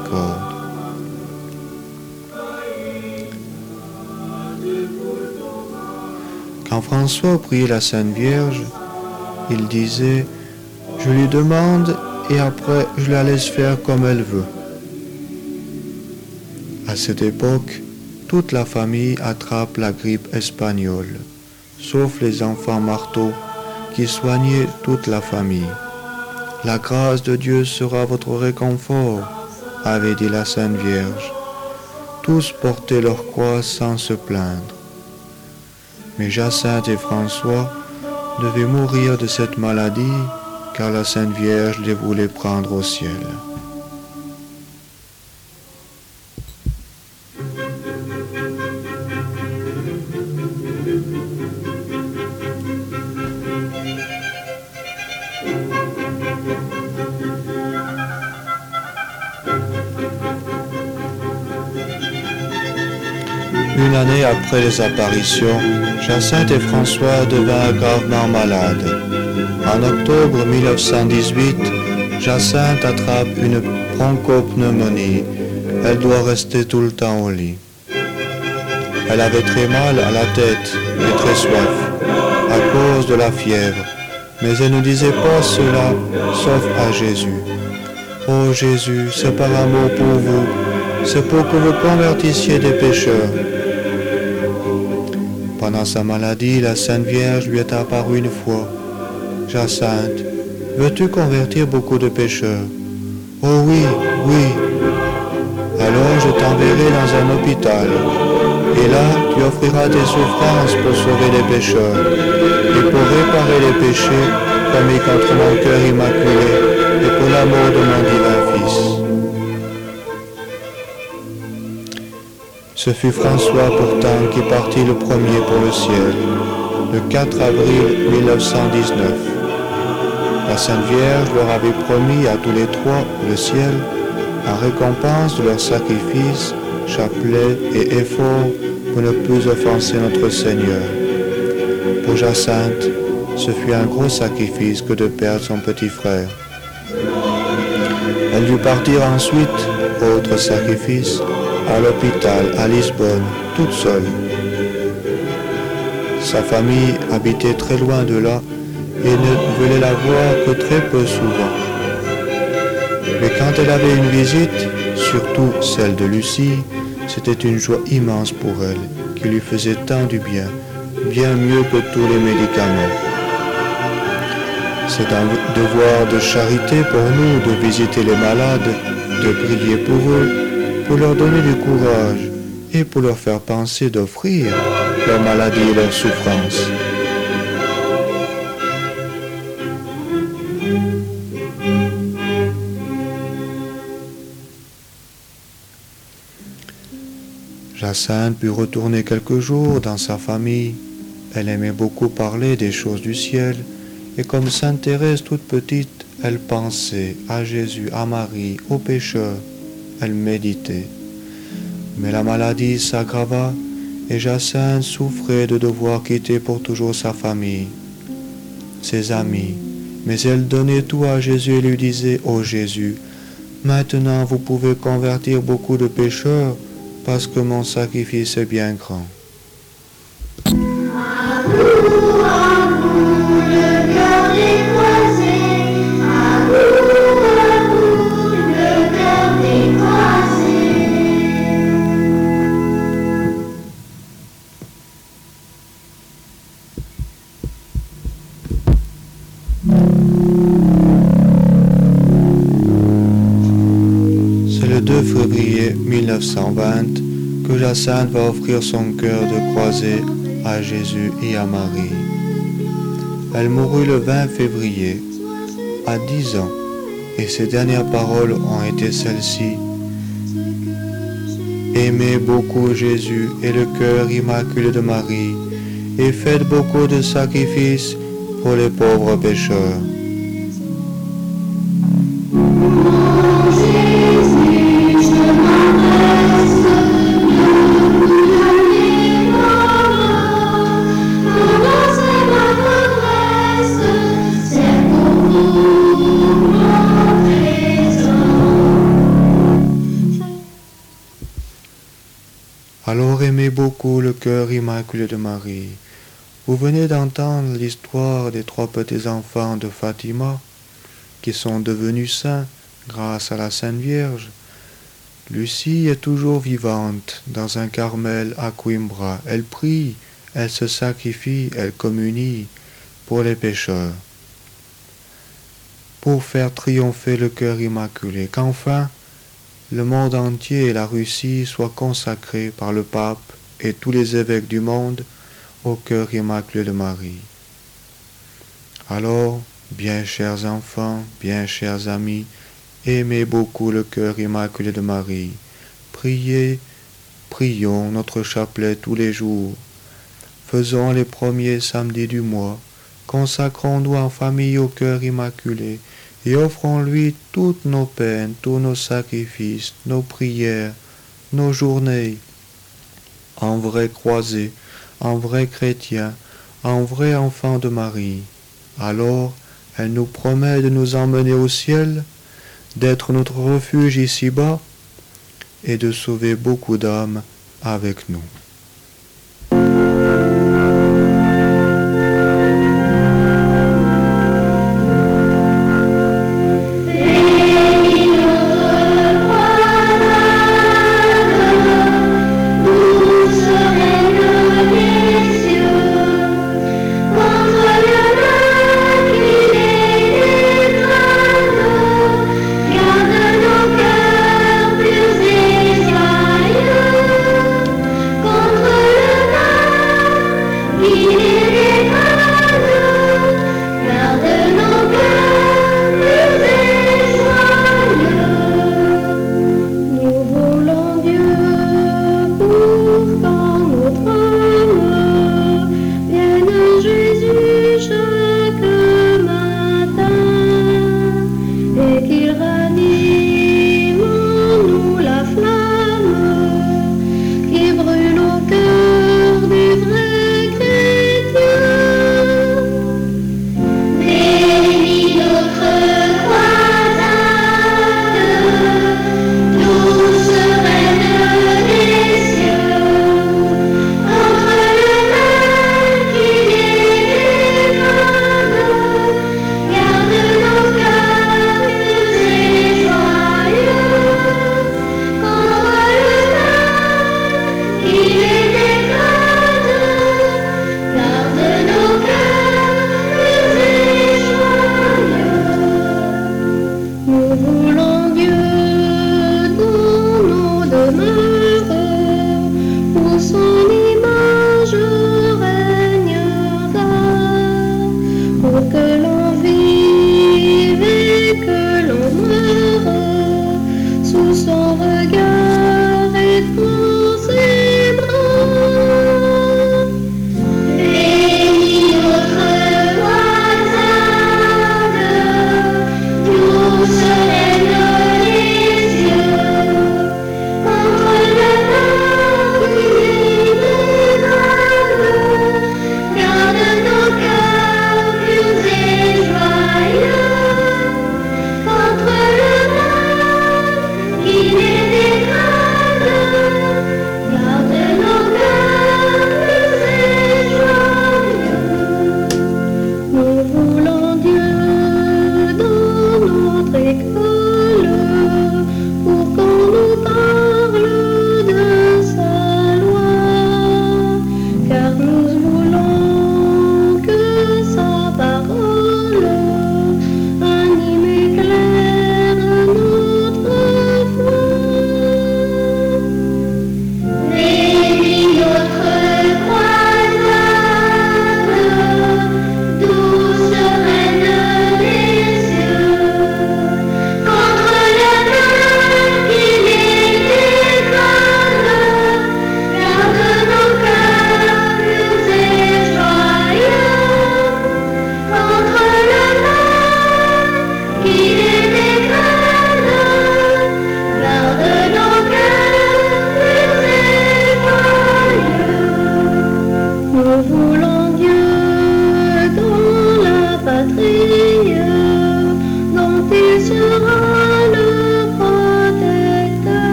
Quand François priait la Sainte Vierge, il disait « Je lui demande et après je la laisse faire comme elle veut. » À cette époque, toute la famille attrape la grippe espagnole, sauf les enfants marteaux qui soignaient toute la famille. « La grâce de Dieu sera votre réconfort, » avait dit la Sainte Vierge. Tous portaient leur croix sans se plaindre. Mais Jacinthe et François devaient mourir de cette maladie car la Sainte Vierge les voulait prendre au ciel. Une année après les apparitions, Jacinthe et François devinrent gravement malades. En octobre mille neuf cent dix-huit, Jacinthe attrape une bronchopneumonie. Elle doit rester tout le temps au lit. Elle avait très mal à la tête et très soif, à cause de la fièvre, mais elle ne disait pas cela, sauf à Jésus. « Oh Jésus, c'est par amour pour vous, c'est pour que vous convertissiez des pécheurs. » Pendant sa maladie, la Sainte Vierge lui est apparue une fois. « Jacinthe, veux-tu convertir beaucoup de pécheurs? »« Oh oui, oui. Alors je t'enverrai dans un hôpital, et là tu offriras tes souffrances pour sauver les pécheurs, et pour réparer les péchés commis contre mon cœur immaculé, et pour l'amour de mon divin Fils. » Ce fut François pourtant qui partit le premier pour le ciel, le quatre avril mille neuf cent dix-neuf. La Sainte Vierge leur avait promis à tous les trois le ciel en récompense de leur sacrifice, chapelet et effort pour ne plus offenser notre Seigneur. Pour Jacinthe, ce fut un gros sacrifice que de perdre son petit frère. Elle dut partir ensuite, autre sacrifice, à l'hôpital à Lisbonne, toute seule. Sa famille habitait très loin de là et ne voulait la voir que très peu souvent. Mais quand elle avait une visite, surtout celle de Lucie, c'était une joie immense pour elle, qui lui faisait tant du bien, bien mieux que tous les médicaments. C'est un devoir de charité pour nous de visiter les malades, de prier pour eux, pour leur donner du courage et pour leur faire penser d'offrir leur maladie et leur souffrance. Jacinthe put retourner quelques jours dans sa famille. Elle aimait beaucoup parler des choses du ciel, et comme Sainte Thérèse toute petite, elle pensait à Jésus, à Marie, aux pécheurs. Elle méditait. Mais la maladie s'aggrava, et Jacinthe souffrait de devoir quitter pour toujours sa famille, ses amis. Mais elle donnait tout à Jésus et lui disait, « Ô Jésus, maintenant vous pouvez convertir beaucoup de pécheurs, parce que mon sacrifice est bien grand. » deux février mille neuf cent vingt que Jacinthe va offrir son cœur de croisée à Jésus et à Marie. Elle mourut le vingt février, à dix ans, et ses dernières paroles ont été celles-ci. Aimez beaucoup Jésus et le cœur immaculé de Marie, et faites beaucoup de sacrifices pour les pauvres pécheurs. Alors aimez beaucoup le cœur immaculé de Marie. Vous venez d'entendre l'histoire des trois petits-enfants de Fatima qui sont devenus saints grâce à la Sainte Vierge. Lucie est toujours vivante dans un Carmel à Coimbra. Elle prie, elle se sacrifie, elle communie pour les pécheurs, pour faire triompher le cœur immaculé, qu'enfin le monde entier et la Russie soient consacrés par le pape et tous les évêques du monde au cœur immaculé de Marie. Alors, bien chers enfants, bien chers amis, aimez beaucoup le cœur immaculé de Marie. Priez, prions notre chapelet tous les jours. Faisons les premiers samedis du mois. Consacrons-nous en famille au cœur immaculé et offrons-lui toutes nos peines, tous nos sacrifices, nos prières, nos journées. En vrai croisé, en vrai chrétien, en vrai enfant de Marie. Alors, elle nous promet de nous emmener au ciel, d'être notre refuge ici-bas et de sauver beaucoup d'âmes avec nous.